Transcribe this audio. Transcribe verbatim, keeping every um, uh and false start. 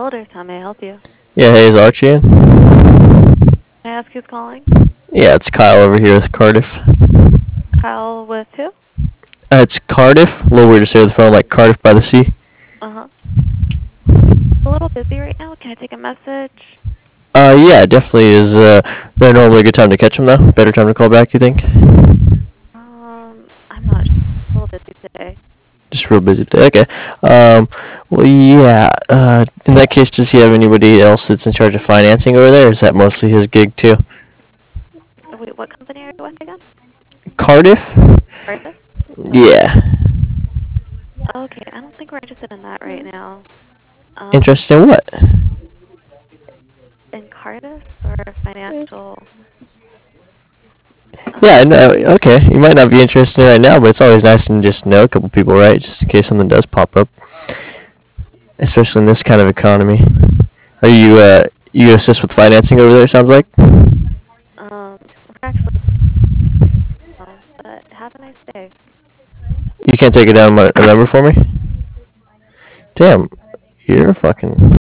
Builders. How may I help you? Yeah, hey, is Archie in? May I ask who's calling? Yeah, it's Kyle over here with Cardiff. Kyle with who? Uh, it's Cardiff. A little weird to say over the phone, like Cardiff by the sea. Uh-huh. A little busy right now. Can I take a message? Uh, yeah, definitely is, uh, there normally a good time to catch him, though? Better time to call back, you think? Um, I'm not sure. A little busy today. Just real busy today. Okay. Um, well, yeah, uh, in that case, does he have anybody else that's in charge of financing over there, or is that mostly his gig, too? Oh, wait, what company are you with again? Cardiff? Arthur? Yeah. Okay, I don't think we're interested in that right now. Um, Interested in what? in Cardiff or financial? Um, Yeah, no, okay. You might not be interested in it right now, but it's always nice to just know a couple people, right? Just in case something does pop up. Especially in this kind of economy. Are you, uh, you assist with financing over there, sounds like? um, we're actually, oh, but have a nice day. You can't take it down my, a number for me? Damn, you're fucking...